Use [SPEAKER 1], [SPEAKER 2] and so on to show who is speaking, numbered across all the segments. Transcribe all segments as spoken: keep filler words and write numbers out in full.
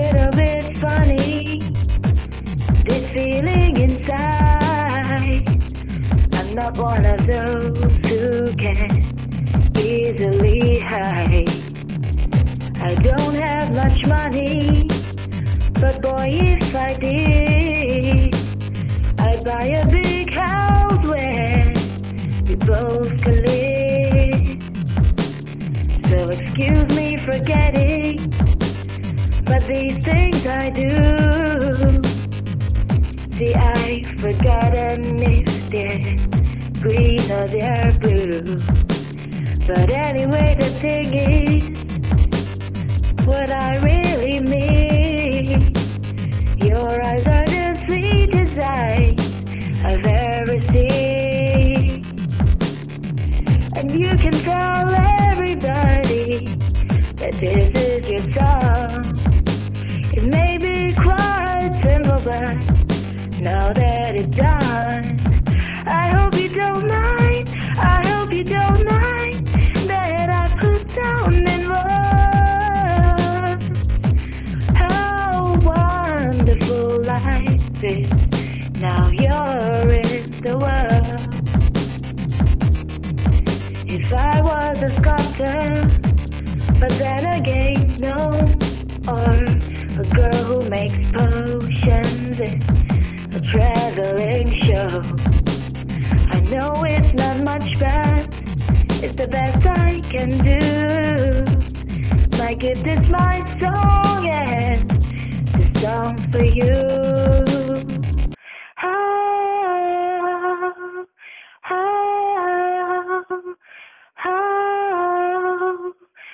[SPEAKER 1] little bit funny, this feeling inside. I'm not one of those who can easily hide. I don't have much money, but boy, if I did, I'd buy a big house where we both could live. So excuse me for getting, but these things I do. See, I've forgotten if they're green or they're blue. But anyway, the thing is, what I really mean, your eyes are the sweetest eyes I've ever seen. And you can tell everybody that this is your song. It may be quite simple, but now that it's done, I hope you don't mind, I hope you don't mind that I put down in words how wonderful life is. Now you're in the world. If I was a sculptor, but then again, no, or a girl who makes potions in a traveling show. I know it's not much, but it's the best I can do. My gift is my song, and this song's for you. Oh, oh, oh, oh,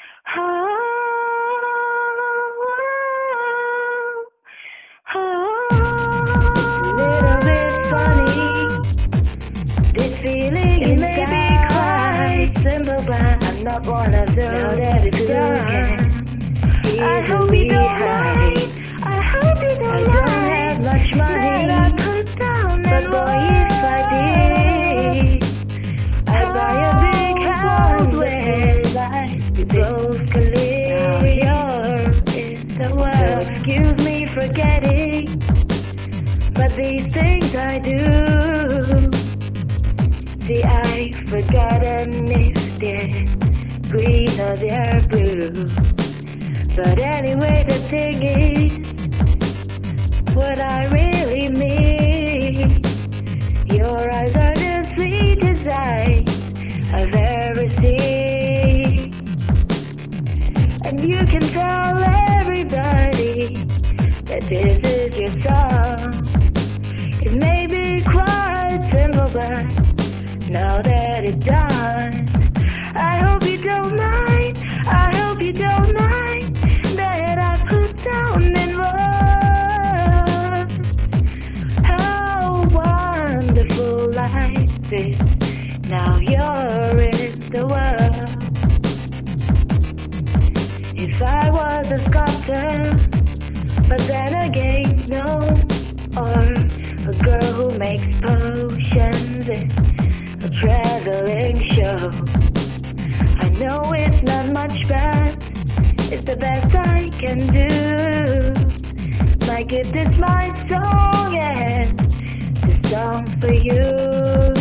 [SPEAKER 1] oh. Little bit funny, this feeling it may be quite simple, but I'm not one of those that it's done. I hope you don't mind, I hope you don't mind. I don't have much money, that I put down, but boy, if I did, I'd buy a big house where we both could live. Now you're in the world. So excuse me for getting, but these things I do. See, I've forgotten if they're green or they're blue. But anyway, the thing is, what I really mean, your eyes are the sweetest eyes I've ever seen. And you can tell everybody that this is your song. It may be quite simple, but now that it's done, I hope you don't mind, I hope you don't mind that I put down in words how wonderful life is. Now you're in the world. If I was a sculptor, but then again, no, or a girl who makes potions in a traveling show. I know it's not much, but it's the best I can do. My gift is my song, and this song's for you.